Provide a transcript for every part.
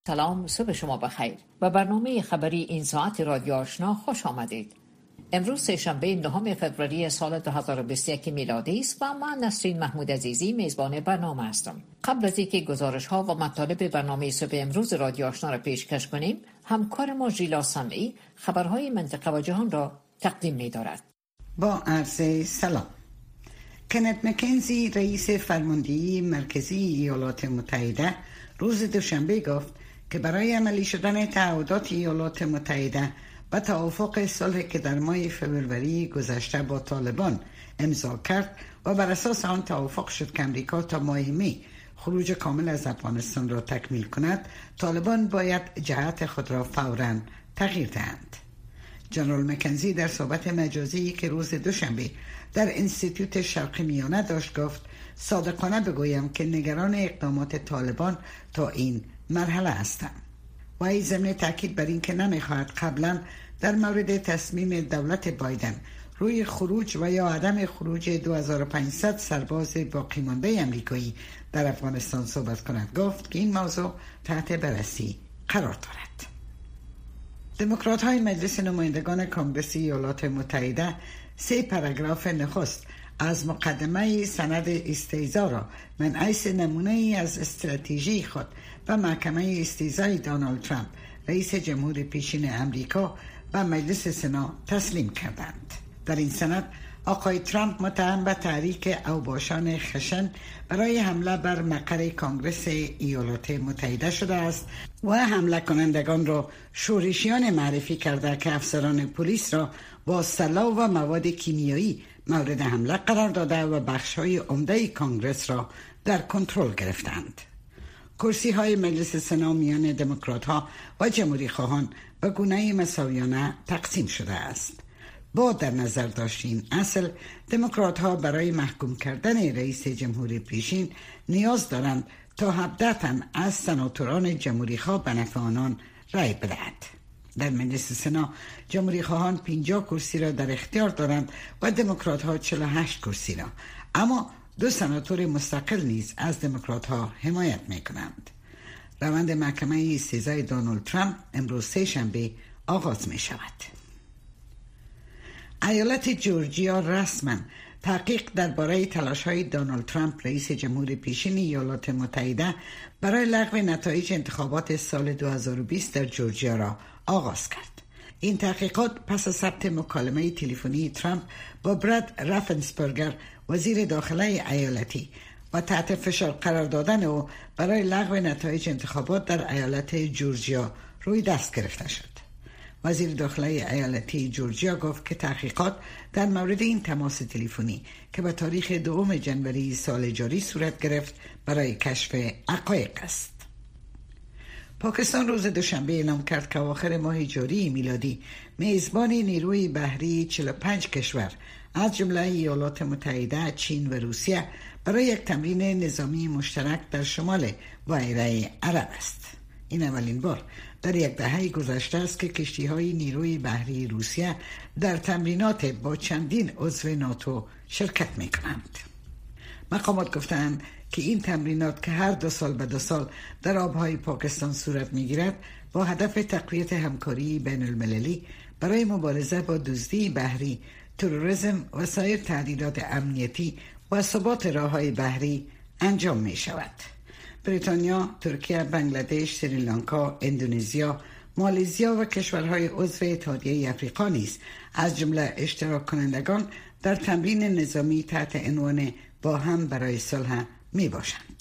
سلام، صبح شما بخیر. به برنامه خبری این ساعت رادیو آشنا خوش آمدید. امروز سه‌شنبه 9 فوریه سال 2021 میلادی است و من نسرین محمود عزیزی میزبان برنامه هستم. قبل از اینکه گزارش‌ها و مطالب برنامه صبح امروز رادیو آشنا را پیشکش کنیم، همکار ما ژیلا سمعی خبرهای منطقه و جهان را تقدیم می‌دارد. با عرض سلام. کنت مکنزی رئیس فرماندهی مرکزی ایالات متحده روز دوشنبه گفت که برای عملی شدن تعهدات ایالات متحده و توافق صلح که در ماه فوریه گذشته با طالبان امضا کرد و بر اساس آن توافق شد که امریکا تا ماه می خروج کامل از افغانستان را تکمیل کند، طالبان باید جهت خود را فوراً تغییر دهند. جنرال مکنزی در صحبت مجازی که روز دوشنبه در انستیتوت شرق میانه داشت گفت صادقانه بگویم که نگران اقدامات طالبان تا این مرحله هستم و ای ضمن تاکید بر این که نمیخواهد قبلا در مورد تصمیم دولت بایدن روی خروج و یا عدم خروج 2500 سرباز باقی مانده امریکایی در افغانستان صحبت کند. گفت که این موضوع تحت بررسی قرار دارد. دموکرات های مجلس نمایندگان کنگره ایالات متحده 3 پاراگراف نخست از مقدمه سند استیضا را من حیث نمونه از استراتژی خود و محکمه استیضای دونالد ترامپ رئیس جمهور پیشین امریکا و مجلس سنا تسلیم کردند. در این سند آقای ترامپ متهم به تحریک اوباشان خشن برای حمله بر مقر کنگره ایالات متحده شده است و حمله کنندگان را شورشیان معرفی کرده که افسران پلیس را با سلاح و مواد کیمیایی مورد حمله قرار داده و بخش‌های عمده کنگره را در کنترل گرفتند. کرسی های مجلس سنا میان دموکرات ها و جمهوری خواهان به گونه مساویانه تقسیم شده است. با در نظر داشتین اصل دموکرات ها برای محکوم کردن رئیس جمهور پیشین نیاز دارند تا 17 تن از سناتوران جمهوری خواه به نفع آنان رای بدهد. در مجلس سنا جمهوری خواهان 50 کرسی را در اختیار دارند و دموکرات ها 48 کرسی را، اما 2 سناتور مستقل نیز از دموکرات ها حمایت می کنند. روند محکمه استیضای دونالد ترامپ امروز سه‌شنبه آغاز می شود. ایالت جورجیا رسما تحقیق درباره تلاش‌های دونالد ترامپ رئیس جمهور پیشین ایالات متحده برای لغو نتایج انتخابات سال 2020 در جورجیا را آغاز کرد. این تحقیقات پس از ثبت مکالمه تلفنی ترامپ با براد رافنسبرگر وزیر داخله ایالتی و تحت فشار قرار دادن او برای لغو نتایج انتخابات در ایالت جورجیا روی دست گرفته شد. وزیر داخله ایالتی جورجیا گفت که تحقیقات در مورد این تماس تلفنی که به تاریخ 2 ژانویه سال جاری صورت گرفت برای کشف حقایق است. پاکستان روز دوشنبه اعلام کرد که اواخر ماه جاری میلادی میزبان نیروی بحری 45 کشور از جمله ایالات متحده، چین و روسیه برای یک تمرین نظامی مشترک در شمال بحیره عرب است. این اولین بار در یک دهه گذشته است که کشتی‌های نیروی بحری روسیه در تمرینات با چندین عضو ناتو شرکت می‌کنند. مقامات گفتند که این تمرینات که هر 2 سال به 2 سال در آبهای پاکستان صورت می‌گیرد با هدف تقویت همکاری بین‌المللی برای مبارزه با دزدی بحری، تروریسم و سایر تهدیدات امنیتی و ثبات راه‌های بحری انجام می‌شود. بریتانیا، ترکیه، بنگلادش، سریلانکا، اندونزیا، مالزیا و کشورهای عضو اتحادیه افریقا نیز از جمله اشتراک کنندگان در تمرین نظامی تحت عنوان با هم برای صلح می باشند.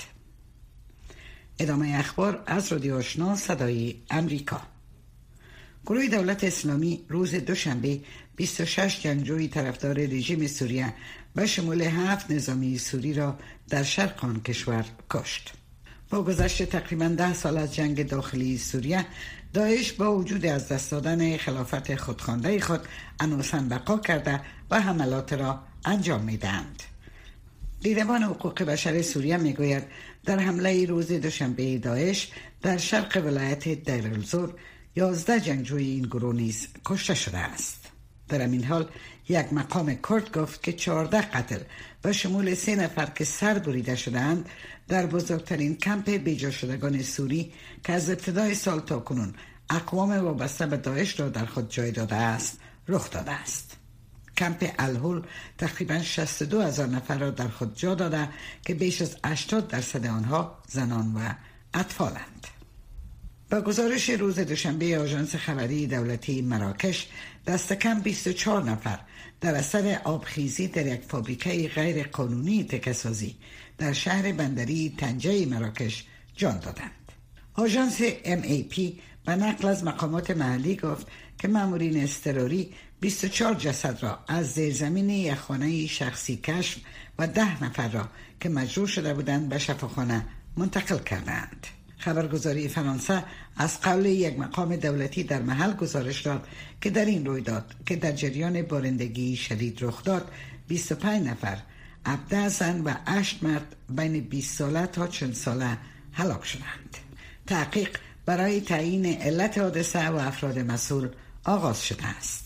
ادامه اخبار از رادیو آشنا صدای امریکا. گروه دولت اسلامی روز دوشنبه 26 جنگجوی طرفدار رژیم سوریه به شمول 7 نظامی سوری را در شرق آن کشور کشت. با گذشت تقریباً 10 سال از جنگ داخلی سوریه، داعش با وجود از دست دادن خلافت خودخوانده خود هنوز بقا کرده و حملات را انجام می‌دهند. دیدبان حقوق بشر سوریه میگوید در حمله روز دوشنبه داعش در شرق ولایت دیر الزور 11 جنگجوی این گروه نیز کشته شده است. در این حال یک مقام کرد گفت که 14 قتل به شمول 3 نفر که سر بریده شدند در بزرگترین کمپ بیجا شدگان سوری که از ابتدای سال تا کنون اقوام وابسته به داعش را در خود جای داده است رخ داده است. کمپ الهول تقریباً 62,000 نفر را در خود جا داده که بیش از 80% آنها زنان و اطفالند. با گزارش روز دوشنبه آژانس خبری دولتی مراکش، دست کم 24 نفر در اثر آبخیزی در یک فابریکه غیر قانونی تکه‌سازی در شهر بندری طنجه مراکش جان دادند. آژانس MAP به نقل از مقامات محلی گفت که مامورین اضطراری 24 جسد را از زیرزمین یک خانه شخصی کشف و 10 نفر را که مجروح شده بودند به شفاخانه منتقل کردند. خبرگزاری فرانسه از قول یک مقام دولتی در محل گزارش داد که در این رویداد که در جریان بارندگی شدید رخ داد 25 نفر 17 زن و 8 مرد بین 20 ساله تا 40 ساله هلاک شدند. تحقیق برای تعیین علت حادثه و افراد مسئول آغاز شده است.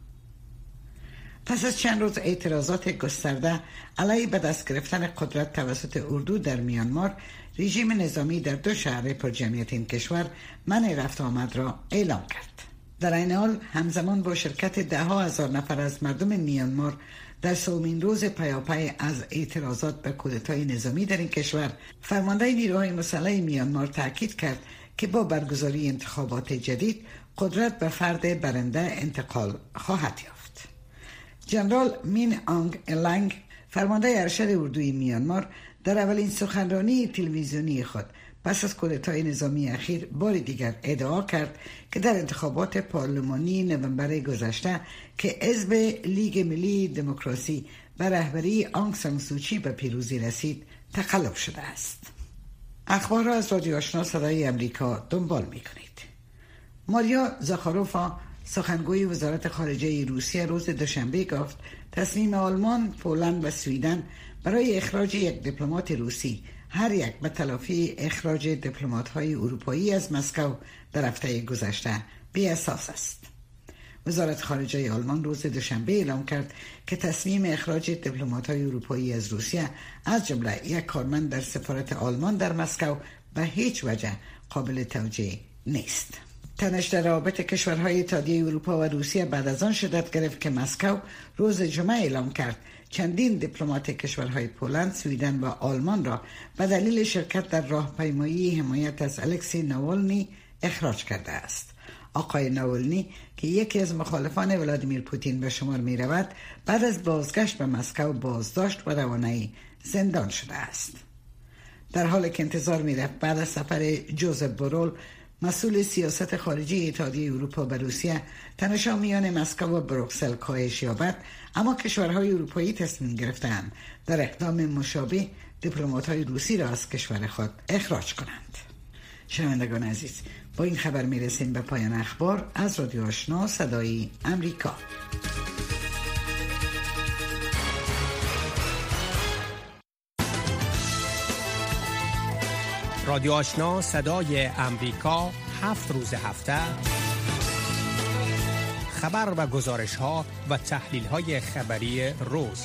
پس از چند روز اعتراضات گسترده علیه به دست گرفتن قدرت توسط اردو در میانمار، رژیم نظامی در 2 شهر پر جمعیت این کشور منع رفت آمد را اعلام کرد. در این حال همزمان با شرکت 10,000 نفر از مردم میانمار در 3مین روز پیاپی از اعتراضات به کودتای نظامی در این کشور، فرمانده نیروهای مسلح میانمار تاکید کرد که با برگزاری انتخابات جدید قدرت به فرد برنده انتقال خواهد یافت. جنرال مین آنگ النگ، فرمانده ارشد اردوی میانمار، در اولین سخنرانی تلویزیونی خود پس از کودتای نظامی اخیر بار دیگر ادعا کرد که در انتخابات پارلمانی نوامبر گذشته که حزب لیگ ملی دموکراسی به رهبری آنگ سان سوچی به پیروزی رسید تقلب شده است. اخبار را از رادیو آشنا صدای امریکا دنبال می‌کنید. ماریا زاخاروفا، سخنگوی وزارت خارجه روسیه، روز دوشنبه گفت تصمیم آلمان، پولند و سوئدن برای اخراج یک دیپلمات روسی، هر یک به تلافی اخراج دیپلمات‌های اروپایی از مسکو در هفته گذشته بی اساس است. وزارت خارجه آلمان روز دوشنبه اعلام کرد که تصمیم اخراج دیپلمات‌های اروپایی از روسیه، از جمله یک کارمند در سفارت آلمان در مسکو، به هیچ وجه قابل توجیه نیست. تنش در روابط کشورهای اتحادیه اروپا و روسیه بعد از آن شدت گرفت که مسکو روز جمعه اعلام کرد چندین دیپلمات کشورهای پولند، سوئدن و آلمان را به دلیل شرکت در راهپیمایی حمایت از الکسی ناوالنی اخراج کرده است. آقای ناوالنی که یکی از مخالفان ولادیمیر پوتین به شمار می رود، بعد از بازگشت به مسکو بازداشت و روانه‌ای زندان شده است. در حالی که انتظار می رفت بعد از سفر جوزف بورول، مسئول سیاست خارجی اتحادیه اروپا به روسیه، تنش‌ها میان مسکو و بروکسل کاهش یابد، اما کشورهای اروپایی تصمیم گرفتند در اقدام مشابه دیپلمات‌های روسی را از کشور خود اخراج کنند. شنوندگان عزیز، با این خبر میرسیم به پایان اخبار از رادیو آشنا صدای امریکا. رادیو آشنا صدای امریکا 7 روز هفته خبر و گزارش ها و تحلیل های خبری روز.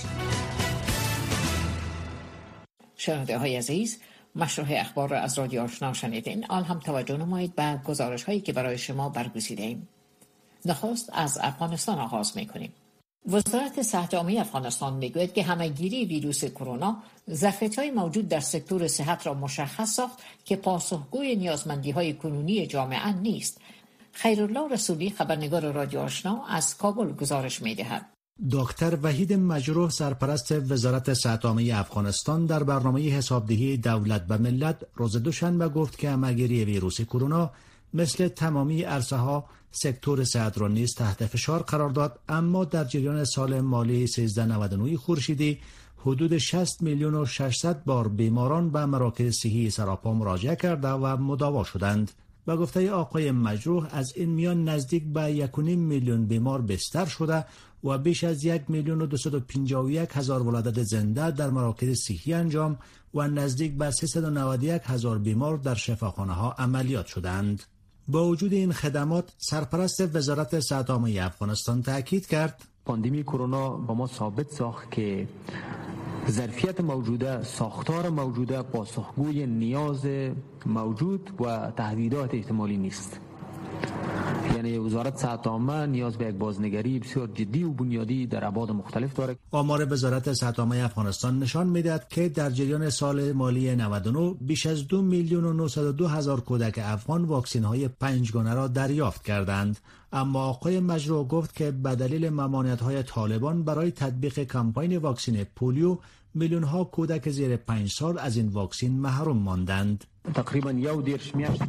شنونده های عزیز، مشروع اخبار را از رادیو آشنا شنیدین. آل هم توجه نمایید به گزارش هایی که برای شما برگزیده ایم. نخست از افغانستان آغاز میکنیم. وزارت صحت عامه افغانستان میگوید که همه‌گیری ویروس کرونا ظرفیت‌های موجود در سکتور صحت را مشخص ساخت که پاسخگوی نیازمندی‌های کنونی جامعه نیست. خیرالله رسولی، خبرنگار رادیو آشنا، از کابل گزارش می‌دهد. دکتر وحید مجروح، سرپرست وزارت صحت عامه افغانستان، در برنامه حسابدهی دولت به ملت روز دوشنبه گفت که همه‌گیری ویروس کرونا مثل تمامی عرصه‌ها سکتور صحت را نیز تحت فشار قرار داد، اما در جریان سال مالی 1399 خورشیدی حدود 60 میلیون و 600 بار بیماران به مراکز صحی سراپا مراجعه کرده و مداوا شدند. به گفته آقای مجروح، از این میان نزدیک به 1.5 میلیون بیمار بستر شده و بیش از 1,251,000 ولادت زنده در مراکز صحی انجام و نزدیک به 391,000 بیمار در شفاخانه ها عملیات شدند. با وجود این خدمات، سرپرست وزارت صحت عامه افغانستان تاکید کرد: پاندمی کرونا با ما ثابت ساخت که ظرفیت موجوده، ساختار موجوده پاسخگوی نیاز موجود و تهدیدات احتمالی نیست. یعنی وزارت صحت عامه نیاز به یک بازنگری بسیار جدی و بنیادی در ابعاد مختلف داره. آمار وزارت صحت عامه افغانستان نشان می‌دهد که در جریان سال مالی 99 بیش از 2,902,000 کودک افغان واکسن‌های 5 گانه را دریافت کردند. اما آقای مجروح گفت که به دلیل ممانعت‌های طالبان برای تطبیق کمپاین واکسن پولیو میلیون‌ها کودک زیر 5 سال از این واکسن محروم ماندند. تقریباً 1 میاشت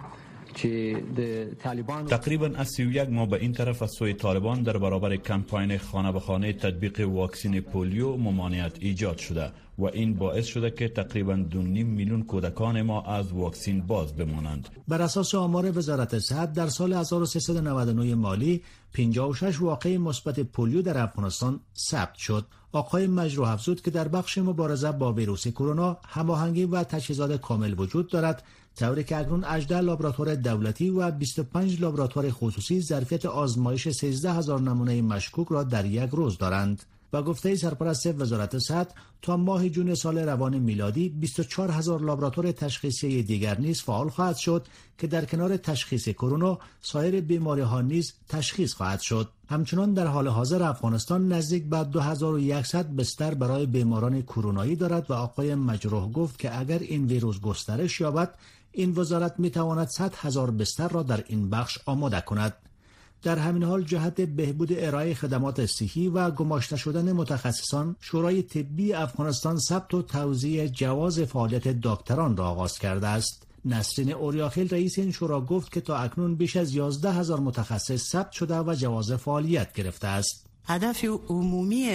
تقریبا از 31 ماه به این طرف از سوی طالبان در برابر کمپاین خانه به خانه تطبیق واکسن پولیو ممانعت ایجاد شده و این باعث شده که تقریبا 2.5 میلیون کودکان ما از واکسن باز بمانند. بر اساس آمار وزارت صحت در سال 1399 مالی 56 واقعه مثبت پولیو در افغانستان ثبت شد. آقای مجروح افزود که در بخش مبارزه با ویروس کرونا هماهنگی و تجهیزات کامل وجود دارد، طوری که اکنون 18 لابراتوار دولتی و 25 لابراتوار خصوصی ظرفیت آزمایش 13,000 نمونه مشکوک را در یک روز دارند. و گفته سرپرست وزارت صحت تا ماه جون سال روان میلادی 24,000 لابراتوار تشخیصی دیگر نیز فعال خواهد شد که در کنار تشخیص کرونا سایر بیماری‌ها نیز تشخیص خواهد شد. همچنان در حال حاضر افغانستان نزدیک به 2100 بستر برای بیماران کرونایی دارد و آقای مجروح گفت که اگر این ویروس گسترش یابد این وزارت میتواند 100,000 بستر را در این بخش آماده کند. در همین حال جهت بهبود ارائه خدمات صحی و گماشته شدن متخصصان، شورای طبی افغانستان ثبت و توزیع جواز فعالیت دکتران را آغاز کرده است. نسرین اوریاخیل رئیس این شورا گفت که تا اکنون بیش از 11,000 متخصص ثبت شده و جواز فعالیت گرفته است. هدف عمومی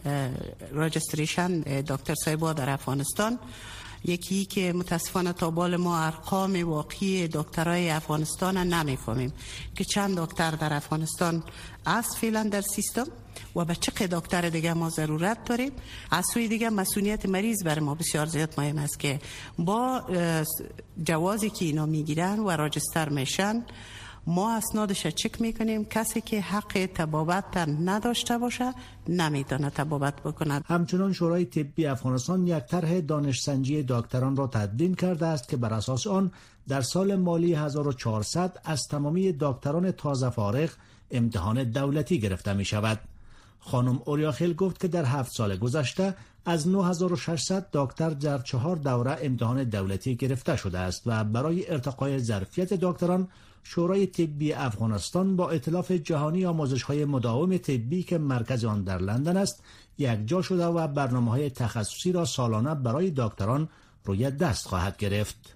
رجستریشن دکتر صاحبا در افغانستان یکی که متاسفانه تا بال ما ارقام واقعی دکترای افغانستان نمیفهمیم که چند دکتر در افغانستان است فعلا در سیستم و به چه دکتر دیگه ما ضرورت داریم. از سوی دیگه مسئولیت مریض بر ما بسیار زیاد مهم است که با جوازی که اینا میگیرن و راجستر میشن ما اسنادش چک میکنیم. کسی که حق طبابت نداشته باشه نمیتونه طبابت بکنه. همچنان شورای طبی افغانستان یک طرح دانشسنجی دکتران را تدوین کرده است که بر اساس آن در سال مالی 1400 از تمامی دکتران تازه فارغ امتحان دولتی گرفته می شود. خانم اوریاخیل گفت که در 7 سال گذشته از 9600 دکتر در 4 دوره امتحان دولتی گرفته شده است و برای ارتقای ظرفیت دکتران شورای طبی افغانستان با ائتلاف جهانی آموزش‌های مداوم طبی که مرکز آن در لندن است یکجا شده و برنامه‌های تخصصی را سالانه برای دکتران روی دست خواهد گرفت.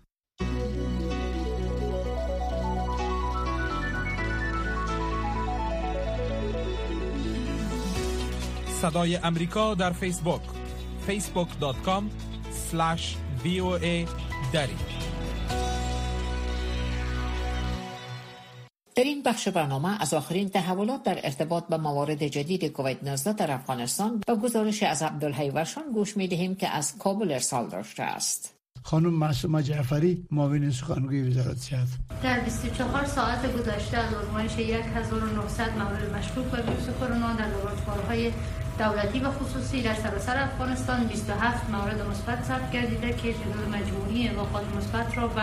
صدای امریکا در فیسبوک facebook.com/VOA دری. در این بخش برنامه از آخرین تحولات در ارتباط با موارد جدید کووید 19 در افغانستان و گزارش از عبدالحی ورشان گوش می‌دهیم که از کابل ارسال داشته است. خانم معصومه جعفری، معاون سخنگوی وزارت صحت: در 24 ساعت گذشته از آزمایش 1900 مورد مشکوک به ویروس کرونا در لابراتوارهای دولتی و خصوصی در سراسر افغانستان 27 مورد مثبت ثبت گردیده که تعداد مجموعی واقعات مثبت را به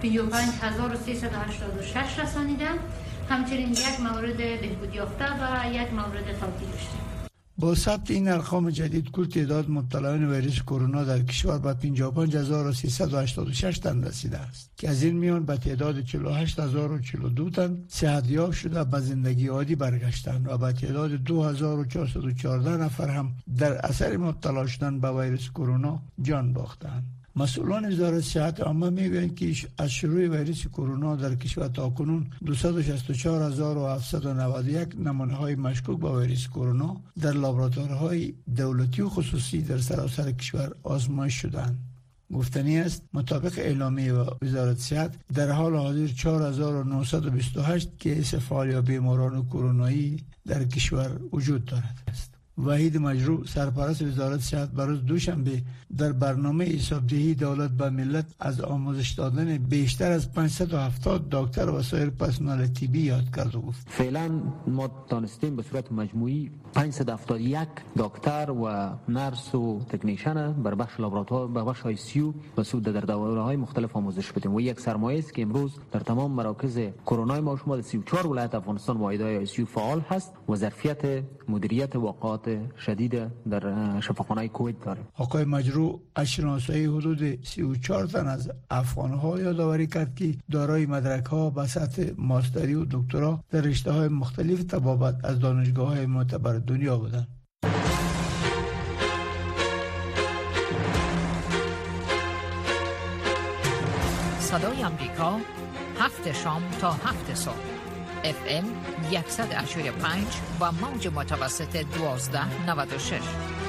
55386 رسانیده. همچنین یک مورد بهبود یافته و یک مورد تعطیل داشتیم. با ثبت این ارقام جدید کل تعداد مبتلایان ویروس کرونا در کشور به 55386 تن رسیده است که از این میان به تعداد 48042 تن صحتیاب شده به زندگی عادی برگشتند و به تعداد 2414 نفر هم در اثر مبتلا شدن به ویروس کرونا جان باختند. مسئولان وزارت صحت عامه میگویند که از شروع ویروس کرونا در کشور تاکنون 264791 نمونه های مشکوک به ویروس کرونا در لابراتوارهای دولتی و خصوصی در سراسر کشور آزمایش شدند. گفتنی است مطابق اعلامیه وزارت صحت در حال حاضر 4928 کیس فعال یا بیماران کرونایی در کشور وجود دارد است. وحید مجروح سرپرست وزارت صحت برای دوشنبه در برنامه حسابدهی دولت به ملت از آموزش دادن بیشتر از 570 دکتر و سایر پرسنل طبی یاد کرد و گفت فعلا ما دانستیم به صورت مجموعی 571 دکتر و نرس و تکنیشن بر بخش لابراتوار و بخش آی سی یو مسعود در دوره‌های مختلف آموزش بدیم و یک سرمایه است که امروز در تمام مراکز کرونا ما شما در 34 ولایت افغانستان واحدهای آی سی یو فعال هست و ظرفیت مدیریت واقعات شدید در شفاخانه کویت داریم. آقای مجروح از شناسایی حدود 34 تن از افغان‌ها یادآوری کرد که دارای مدرک‌ها به سطح ماستری و دکترا در رشته‌های مختلف طبابت از دانشگاه‌های معتبر دنیا بودند. صدای آمریکا 7 شام تا 7 صبح FM 185 و موج متوسط 1296.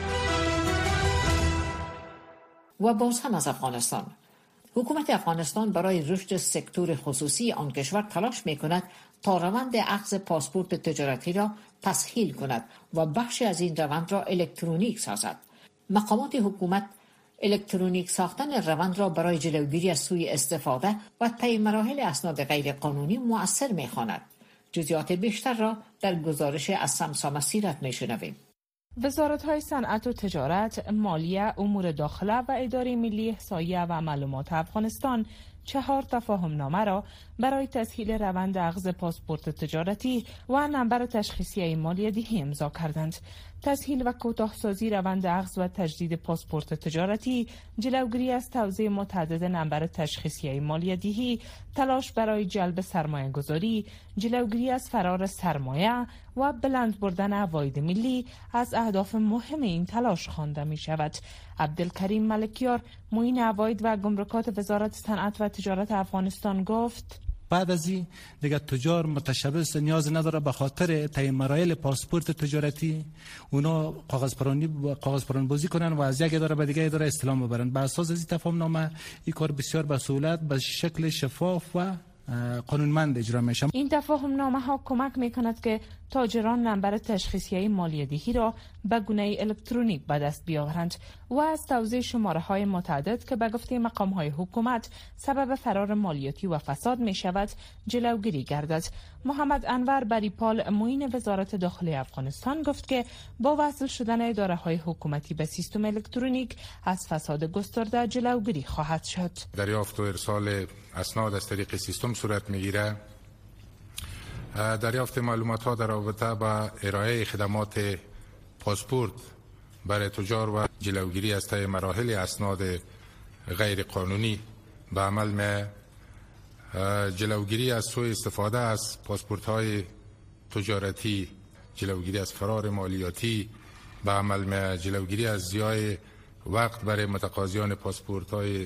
و باز هم از افغانستان. حکومت افغانستان برای رشد سکتور خصوصی آن کشور تلاش می‌کند تا روند اخذ پاسپورت تجارتی را تسهیل کند و بخشی از این روند را الکترونیک سازد. مقامات حکومت الکترونیک ساختن روند را برای جلوگیری از سوء استفاده و طی مراحل اسناد غیر قانونی مؤثر می‌خواند. جزئیات بیشتر را در گزارش از سمسام سیرت می‌شنویم. وزارت‌های صنعت و تجارت، مالیه، امور داخله و اداره ملی احصایه و معلومات افغانستان 4 تفاهم‌نامه را برای تسهیل روند اخذ پاسپورت تجارتی و نمبر تشخیصی مالیه‌دهی امضا کردند. تسهیل و کوتاه‌سازی روند اخذ و تجدید پاسپورت تجارتی، جلوگیری از توزیع متعدد نمبر تشخیصی مالیه‌دهی، تلاش برای جلب سرمایه‌گذاری، جلوگیری از فرار سرمایه و بلند بردن عواید ملی از اهداف مهم این تلاش خوانده می شود. عبدالکریم ملکیار، معین عواید و گمرکات وزارت صنعت و تجارت افغانستان گفت: بعد از این دیگه تجار متشبث نیاز نداره به خاطر طی مراحل پاسپورت تجارتی اونا کاغذ پران بازی کنن و از یک اداره به دیگه اداره استلام ببرن. بر اساس از این تفاهمنامه این کار بسیار به سهولت به شکل شفاف و قانونمند اجرا میشه. این تفاهمنامه ها کمک میکند که تاجران نمبر تشخیصی مالیه‌دهی را به گونه الکترونیک به دست بیاورند و از توزیع شماره های متعدد که به گفته مقام های حکومت سبب فرار مالیاتی و فساد می شود جلوگیری گردد. محمد انور بریپال، معین وزارت داخلی افغانستان گفت که با وصل شدن اداره های حکومتی به سیستم الکترونیک از فساد گسترده جلوگیری خواهد شد. دریافت و ارسال اسناد از طریق سیستم صورت میگیره. دریافت معلومات ها در رابطه با ارائه خدمات پاسپورت برای تجار و جلوگیری از طی مراحل اسناد غیر قانونی به عمل می جلوگیری از سوء استفاده از پاسپورت های تجارتی، جلوگیری از فرار مالیاتی به عمل می جلوگیری از ضیاع وقت برای متقاضیان پاسپورت های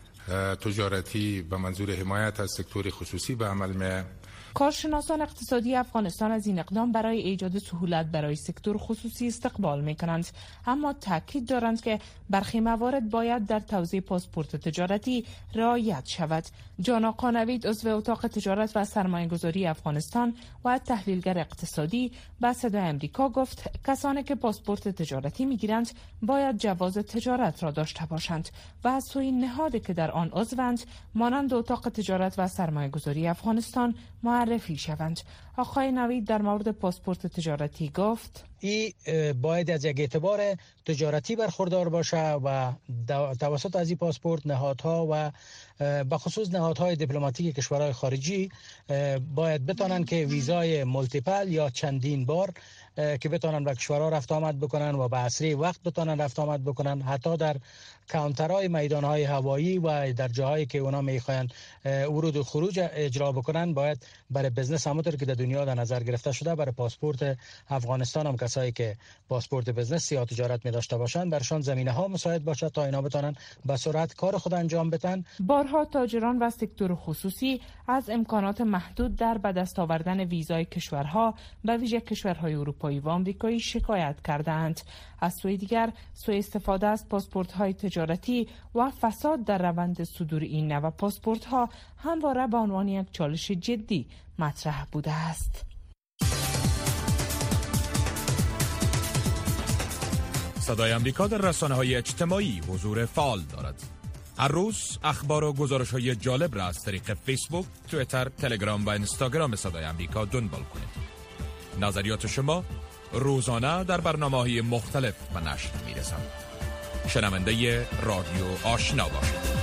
تجارتی به منظور حمایت از سکتور خصوصی به عمل می. کارشناسان اقتصادی افغانستان از این اقدام برای ایجاد سهولت برای سکتور خصوصی استقبال می‌کنند، اما تاکید دارند که برخی موارد باید در توزیع پاسپورت تجارتی رعایت شود. جانا قانوید، عضو اتاق تجارت و سرمایه‌گذاری افغانستان و تحلیلگر اقتصادی، به صدای آمریکا گفت کسانی که پاسپورت تجارتی می‌گیرند باید جواز تجارت را داشته باشند و از سوی نهادی که در آن عضوند مانند اتاق تجارت و سرمایه‌گذاری افغانستان معرفی شوند. آقای نوید در مورد پاسپورت تجارتی گفت: این باید از یک اعتبار تجارتی برخوردار باشه و توسط از این پاسپورت نهادها و به خصوص نهادهای دیپلماتیک کشورهای خارجی باید بتونن که ویزای مولتیپل یا چندین بار که بتونن به کشورها رفت آمد بکنن و به اسرع وقت بتونن رفت آمد بکنن، حتی در کانترهای میدانهای هوایی و در جاهایی که اونا میخواین ورود و خروج اجرا بکنن باید برای بزنس همونطور که در دنیا در نظر گرفته شده برای پاسپورت افغانستان هم کسایی که پاسپورت بزنس یا تجارت می داشته باشن برشان زمینه ها مساعد باشه تا اینا بتونن به سرعت کار خود انجام بدن. بارها تاجران و سکتور خصوصی از امکانات محدود در به دست آوردن ویزای کشورها به ویژه کشورهای اروپایی و آمریکایی شکایت کردند. از سوی دیگر سوء استفاده از پاسپورت های تجارتی و فساد در روند صدور این نوع پاسپورت ها همواره به عنوان یک چالش جدی مطرح بوده است. صدای آمریکا در رسانه‌های اجتماعی حضور فعال دارد. هر روز اخبار و گزارش‌های جالب را از طریق فیسبوک، توییتر، تلگرام و اینستاگرام صدای آمریکا دنبال کنید. نظریات شما روزانه در برنامه‌های مختلف به نشر می‌رسد. شنونده رادیو آشنا باشید.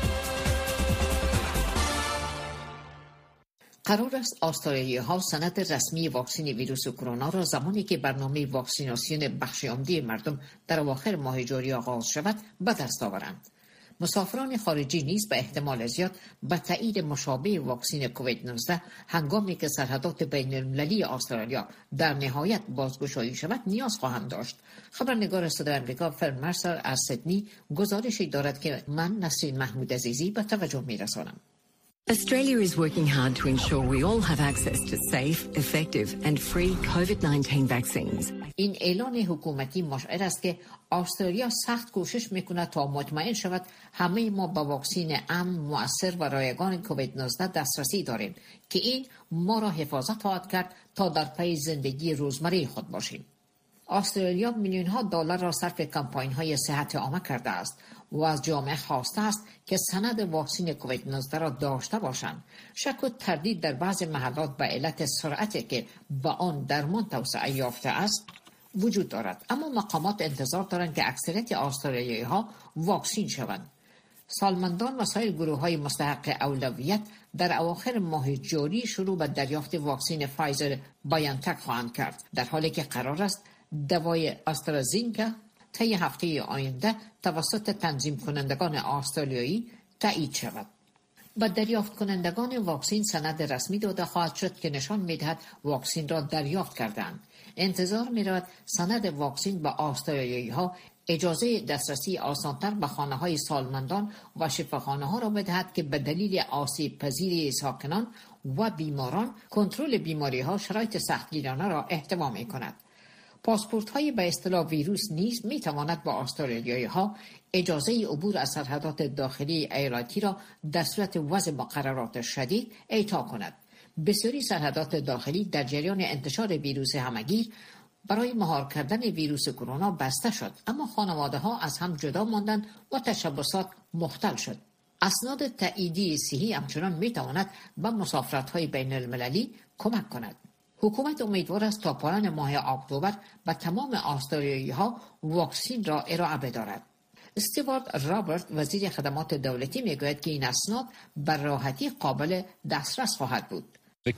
قرار است استرالیاها سند رسمی واکسن ویروس کرونا را زمانی که برنامه واکسیناسیون بخش عمده مردم در اواخر ماه جاری آغاز شود به دست آورند. مسافران خارجی نیز به احتمال زیاد به تایید مشابه واکسن کووید 19 هنگامی که سرحدات بین المللی استرالیا در نهایت بازگشایی شود نیاز خواهند داشت. خبرنگار صدای آمریکا فرن مرسر از سیدنی گزارشی دارد که من نسرین محمود عزیزی به توجه می‌رسانم. Australia is working hard to ensure we all have access to safe, effective and free COVID-19 vaccines. این اعلان حکومتی مشعر است که استرالیا سخت کوشش میکند تا مطمئن شود همه ما با واکسن امن، مؤثر و رایگان کووید 19 دسترسی داریم که این ما را حفاظت خواهد کرد تا در پی زندگی روزمره خود باشیم. استرالیا میلیون‌ها دلار را صرف کمپاین‌های صحت عامه کرده است و از جامعه خواسته است که سند واکسن کووید 19 را داشته باشند. شک و تردید در بعض محلات به علت سرعتی که با آن درمان توسعه یافته است وجود دارد، اما مقامات انتظار دارند که اکثریت استرالیایی‌ها واکسین شوند. سالمندان و سایر گروه‌های مستحق اولویت در اواخر ماه جاری شروع به دریافت واکسن فایزر بایونتک خواهند کرد، در حالی که قرار است دوای آسترازینکا طی هفته آینده توسط تنظیم کنندگان استرالیایی تایید شود. با دریافت کنندگان واکسن سند رسمی داده خواهد شد که نشان می‌دهد واکسن را دریافت کردند. انتظار می‌رود سند واکسن به استرالیایی‌ها اجازه دسترسی آسان‌تر به خانه‌های سالمندان و شفاخانه‌ها را بدهد که به دلیل آسیب پذیری ساکنان و بیماران کنترل بیماری‌ها شرایط سختگیرانه را احتوا می‌کند. پاسپورت‌های به اصطلاح ویروس نیز می‌تواند با استرالیایی‌ها اجازه عبور از سرحدات داخلی ایالتی را در صورت وضع مقررات شدید اعطا کند. بسیاری سرحدات داخلی در جریان انتشار ویروس همگیر برای مهار کردن ویروس کرونا بسته شد، اما خانواده‌ها از هم جدا ماندند و تشبسات مختل شد. اسناد تاییدی صحی همچنان می‌تواند به مسافرت‌های بین المللی کمک کند. حکومت امیدوار است تا پایان ماه اکتبر به تمام استرالیایی‌ها واکسن را ارائه بدارد. استیوارت رابرت وزیر خدمات دولتی میگوید که این اسناد بر راحتی قابل دسترس خواهد بود.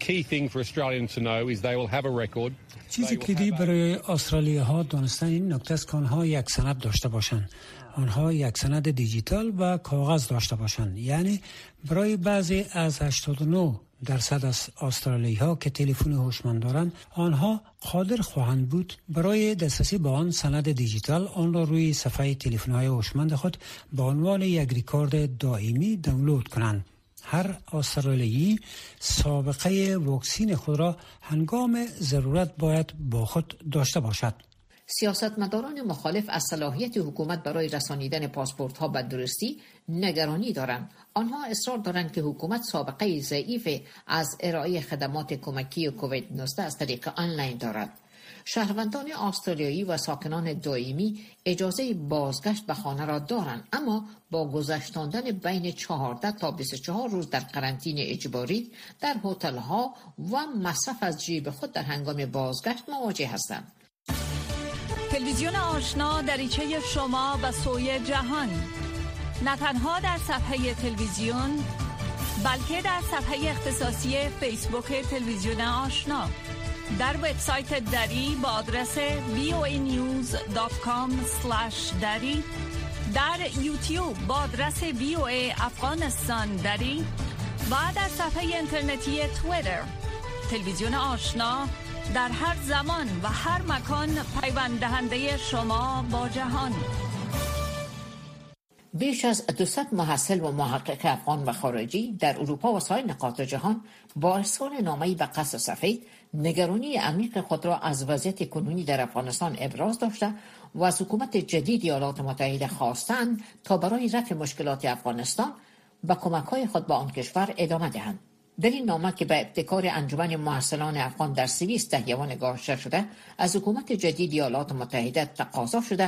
چیزی کلیدی برای استرالیاها دانستن این نکته است که آنها یک سند داشته باشند. آنها یک سند دیجیتال و کاغذ داشته باشند. یعنی برای بعضی از 89% از استرالیایی‌ها که تلفن هوشمند دارند، آنها قادر خواهند بود برای دسترسی به آن سند دیجیتال آن را روی صفحه تلفن‌های هوشمند خود به عنوان یک ریکارد دائمی دانلود کنند. هر استرالیایی سابقه واکسن خود را هنگام ضرورت باید با خود داشته باشد. سیاستمداران مخالف از صلاحیت حکومت برای رسانیدن پاسپورت‌ها به درستی نگرانی دارند. آنها اصرار دارند که حکومت سابقه ضعیف از ارائه خدمات کمکی کووید 19 از طریق آنلاین دارد. شهروندان استرالیایی و ساکنان دائمی اجازه بازگشت به خانه را دارند، اما با گذشتاندن بین 14 تا 24 روز در قرنطینه اجباری در هتل‌ها و مصرف از جیب خود در هنگام بازگشت مواجه هستند. تلویزیون آشنا دریچه شما به سوی جهان، نه تنها در صفحه تلویزیون بلکه در صفحه اختصاصی فیسبوک تلویزیون آشنا، در وبسایت دری با آدرس voanews.com/dari، در یوتیوب با آدرس VOA افغانستان دری و در صفحه اینترنتی توییتر. تلویزیون آشنا در هر زمان و هر مکان پیوند دهنده شما با جهان. بیش از 200 محصل و محقق افغان و خارجی در اروپا و سایر نقاط جهان با ارسال نامه‌ای به قصر سفید نگرانی عمیق خود را از وضعیت کنونی در افغانستان ابراز داشته و از حکومت جدید ایالات متحده خواستند تا برای رفع مشکلات افغانستان با کمک‌های خود به آن کشور ادامه دهند. در این نامه که به ابتکار انجمن محصلان افغان در سوئیس تهیه و نگاشته شده، از حکومت جدید ایالات متحده تقاضا شده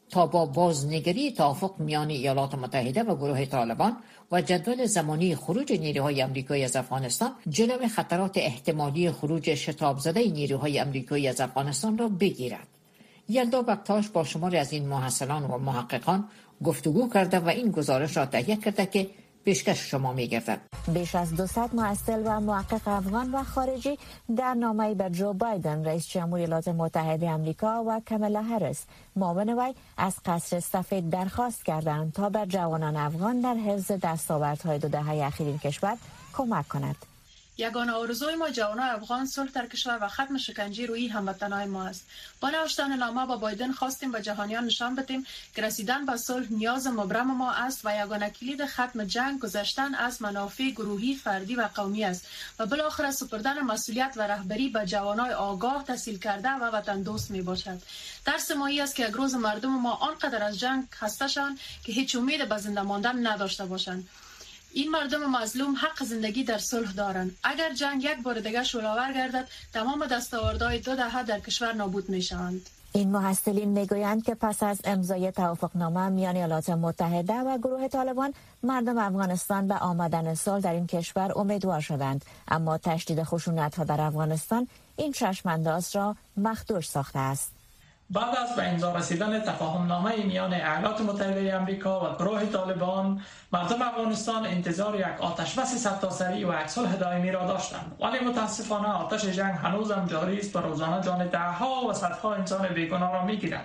تا با بازنگری توافق میان ایالات متحده و گروه طالبان و جدول زمانی خروج نیروهای آمریکایی از افغانستان جلوی خطرات احتمالی خروج شتاب زده نیروهای آمریکایی از افغانستان را بگیرد. یلدا بکتاش با شماری از این محصلان و محققان گفتگو کرده و این گزارش را تهیه کرده که پیشکش شما می‌گردد. بیش از 200 محصل و محقق افغان و خارجی در نامه‌ای به جو بایدن رئیس جمهوری ایالات متحده آمریکا و کامالا هریس معاون وی از قصر سفید درخواست کردند تا به جوانان افغان در حفظ دستاوردهای 2 دهه اخیر این کشور کمک کند. یگانه آرزوی ما جوانان افغان صلح در کشور و ختم شکنجه روی هموطنان ما است. با نوشتن نامه با بایدن خواستیم به جهانیان نشان بدیم که رسیدن به صلح نیاز مبرم ما است و یگانه کلید ختم جنگ گذشتن از منافع گروهی، فردی و قومی است و بالاخره سپردن مسئولیت و رهبری به جوانای آگاه، تحصیل کرده و وطن دوست می باشد. درس مایی است که یک روز مردم ما آنقدر از جنگ خسته شوند که هیچ امید به زنده ماندن نداشته باشند. این مردم مظلوم حق زندگی در صلح دارند. اگر جنگ یک بار دیگر شعله‌آور گردد، تمام دستاوردهای 2 دهه در کشور نابود می‌شوند. این محصلین میگویند که پس از امضای توافقنامه میان ایالات متحده و گروه طالبان، مردم افغانستان به آمدن صلح در این کشور امیدوار شدند، اما تشدید خشونت‌ها در افغانستان این چشم‌انداز را مخدوش ساخته است. بعد از به امضا رسیدن تفاهم‌نامه میان ایالات متحده آمریکا و گروه طالبان، مردم افغانستان انتظار یک آتشبس صدتاسری و یک صلح دائمی را داشتند، ولی متاسفانه آتش جنگ هنوزم جاری است و روزانه جان ده‌ها و صدها انسان بیگناه را می‌گیرد.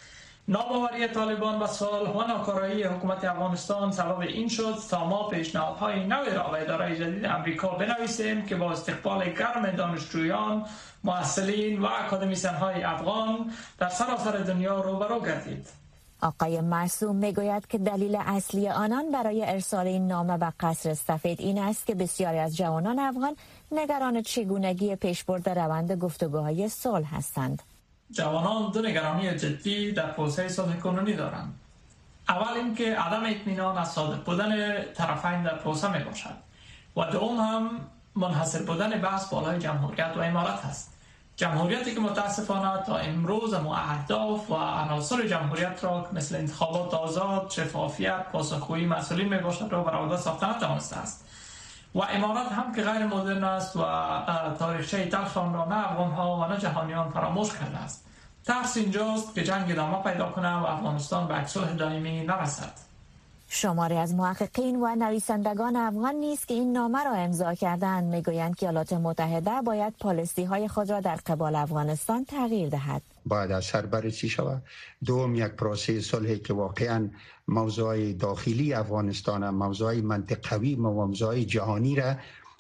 ناباوری طالبان و صلح و ناکارایی حکومت افغانستان سبب این شد تا ما پیشنهادهای نوی را به اداره جدید آمریکا بنویسیم که با استقبال گرم دانشجویان، محصلین و اکادمیسیان‌های افغان در سراسر دنیا روبرو گردید. آقای معصوم میگوید که دلیل اصلی آنان برای ارسال این نامه به قصر سفید این است که بسیاری از جوانان افغان نگران چگونگی پیشبرد روند گفتگوهای صلح هستند. جوانان 2 نگرانی جدی در پروسه صلح کنونی دارند. اول اینکه عدم اطمینان از صادق بودن طرفین در پروسه می باشد و دوم هم منحصر بودن بحث بالای جمهوریت و امارت است. جمهوریتی که متاسفانه تا امروز اهداف و عناصر جمهوریت را مثل انتخابات آزاد، شفافیت، پاسخگویی مسئولین می باشد را برآورده ساخته نتوانسته است. و امارت هم که غیر مدرن است و تاریخچه تلخ آن را نه افغان‌ها و نه جهانیان فراموش کرده است. ترس اینجاست که جنگ ادامه پیدا کنه و افغانستان به صلح دائمی نرسد. شماری از محققین و نویسندگان افغان نیز که این نامه را امضا کردند میگویند که ایالات متحده باید پالیسی‌های خود را در قبال افغانستان تغییر دهد. باید از سر بررسی شود. دوم، یک پروسه صلحی که واقعا موضوع داخلی افغانستان، موضوع منطقوی و موضوع جهانی را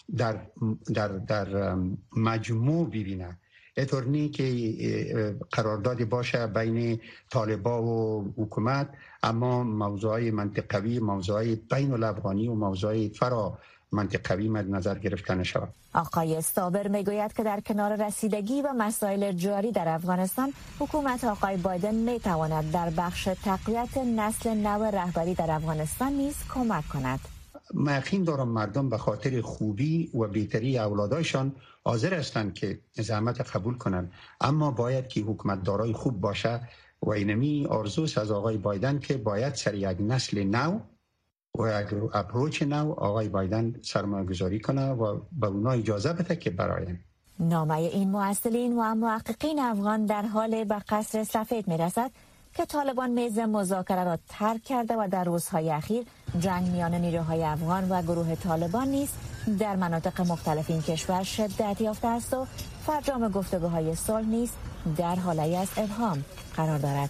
در مجموع ببینه. اینطور نی که قراردادی باشه بین طالبان و حکومت، اما موضوع منطقوی، موضوع بین الافغانی و موضوع فرا منطقوی مد نظر گرفته نشود. آقای صابر میگوید که در کنار رسیدگی و مسائل جاری در افغانستان، حکومت آقای بایدن میتواند در بخش تقویت نسل نو رهبری در افغانستان نیز کمک کند. من یقین دارم مردم به خاطر خوبی و بهتری اولادایشان حاضر هستند که زحمت قبول کنند، اما باید که حکومت دارای خوب باشه و اینمی آرزوست از آقای بایدن که باید سر یک نسل نو و یک اپروچ نو آقای بایدن سرمایه‌گذاری کنه و به اونا اجازه بده که براین. نامه این محصلین و محققین افغان در حال به قصر سفید میرسد که طالبان میز مذاکره را ترک کرده و در روزهای اخیر جنگ میان نیروهای افغان و گروه طالبان نیز در مناطق مختلف این کشور شدت یافته است و فرجام گفتگوهای صلح نیز در حالی از ابهام قرار دارد.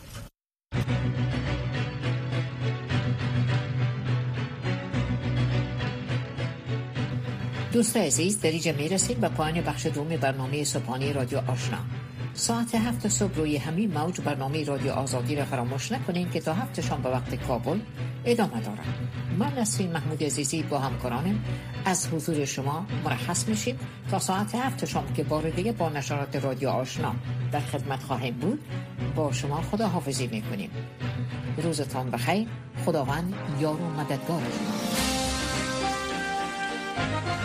دوست عزیز، در اینجا میرسیم به پایان بخش دوم برنامه صبحانه رادیو آشنا. ساعت 7 صبح روی همین موج برنامه رادیو آزادی را فراموش نکنین که تا 7 شام به وقت کابل ادامه دارد. من نسرین محمود عزیزی با همکارانم از حضور شما مرخص میشیم تا ساعت 7 شام که بار دیگه با نشرات رادیو آشنا در خدمت خواهیم بود. با شما خداحافظی میکنیم. روزتان بخیر. خداوند یار و مددگار شما.